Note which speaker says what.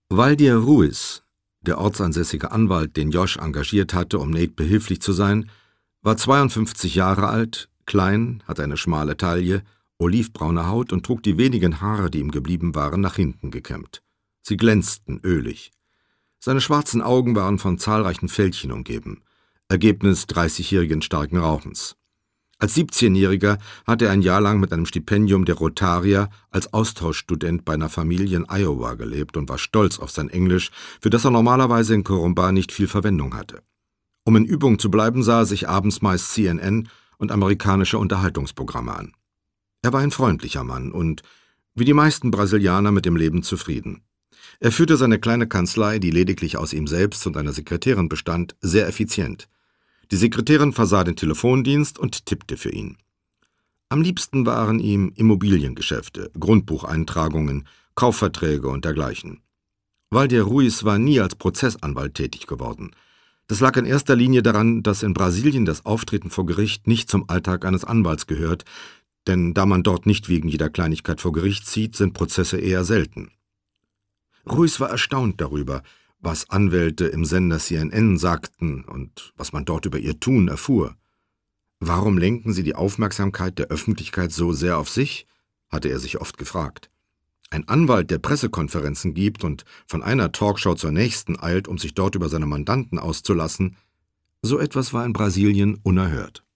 Speaker 1: Valdir Ruiz, der ortsansässige Anwalt, den Josh engagiert hatte, um Nate behilflich zu sein, war 52 Jahre alt, klein, hatte eine schmale Taille, olivbraune Haut und trug die wenigen Haare, die ihm geblieben waren, nach hinten gekämmt. Sie glänzten ölig. Seine schwarzen Augen waren von zahlreichen Fältchen umgeben, Ergebnis 30-jährigen starken Rauchens. Als 17-Jähriger hatte er ein Jahr lang mit einem Stipendium der Rotarier als Austauschstudent bei einer Familie in Iowa gelebt und war stolz auf sein Englisch, für das er normalerweise in Corumba nicht viel Verwendung hatte. Um in Übung zu bleiben, sah er sich abends meist CNN und amerikanische Unterhaltungsprogramme an. Er war ein freundlicher Mann und, wie die meisten Brasilianer, mit dem Leben zufrieden. Er führte seine kleine Kanzlei, die lediglich aus ihm selbst und einer Sekretärin bestand, sehr effizient. Die Sekretärin versah den Telefondienst und tippte für ihn. Am liebsten waren ihm Immobiliengeschäfte, Grundbucheintragungen, Kaufverträge und dergleichen. Valdir Ruiz war nie als Prozessanwalt tätig geworden. Das lag in erster Linie daran, dass in Brasilien das Auftreten vor Gericht nicht zum Alltag eines Anwalts gehört, denn da man dort nicht wegen jeder Kleinigkeit vor Gericht zieht, sind Prozesse eher selten. Ruiz war erstaunt darüber, was Anwälte im Sender CNN sagten und was man dort über ihr Tun erfuhr. Warum lenken sie die Aufmerksamkeit der Öffentlichkeit so sehr auf sich? Hatte er sich oft gefragt. Ein Anwalt, der Pressekonferenzen gibt und von einer Talkshow zur nächsten eilt, um sich dort über seine Mandanten auszulassen, so etwas war in Brasilien unerhört.